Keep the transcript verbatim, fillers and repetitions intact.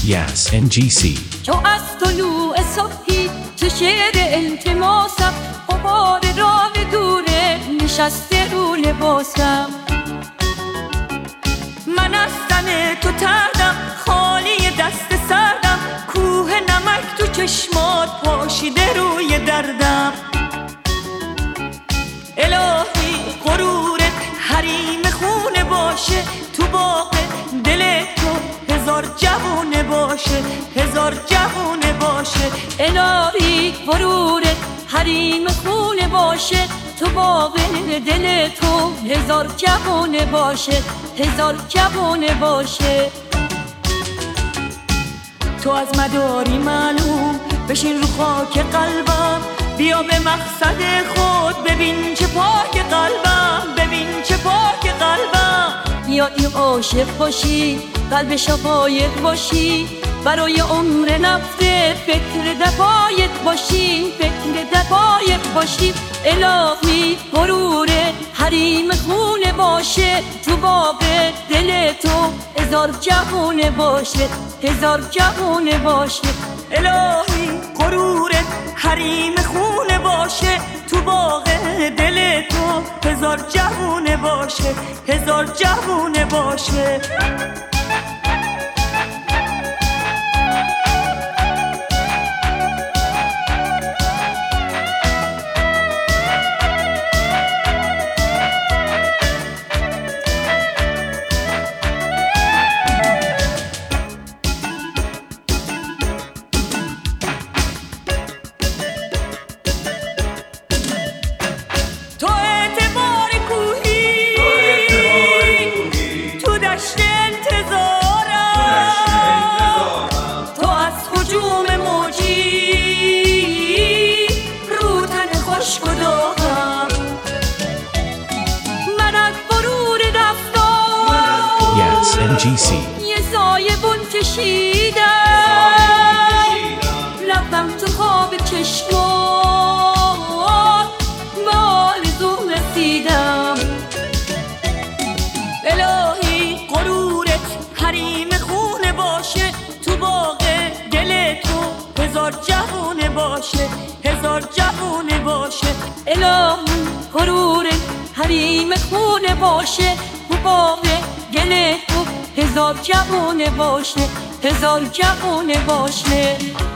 Yes ان جی سی. چو از طلوع صبحی چه شعر التماسم، غبار راه دوره نشسته رو لباسم. من از تن تو تردم، خالی دست سردم، کوه نمک تو چشمات پاشیده روی دردم. الهی غرورت حریم خونه باشه، تو باغ دل تو هزار جوونه باشه، هزار جوونه باشه. الهی غرورت حریم خونه باشه، تو باغ دل تو هزار جوونه باشه، هزار جوونه باشه. تو از مداری معلوم بشین رو خاک قلبم، بیا به مقصد خود ببین چه پاک قلبم، ببین چه پاک قلبم. بیا این عاشق باشی، قلب شفایت باشی، برای عمر نفته فکر دفایت باشی، فکر دفایت باشی. الهی غرور حریم خونه باشه، تو باغ دل تو هزار جوونه باشه، هزار جوونه باشه. الهی غرور حریم خونه باشه، تو باغ دل تو هزار جوونه باشه، هزار جوونه باشه. Yes ان جی سی. یه سایه بون کشیدم، لبم تو خواب چشمات به آرزو رسیدم. الهی غرورت حریم خونه باشه، تو باغ دل تو هزار جوونه باشه، هزار جوونه باشه. الهی غرورت حریم خونه باشه، تو باغ گله تو هزار جوونه باشه، هزار جوونه باشه.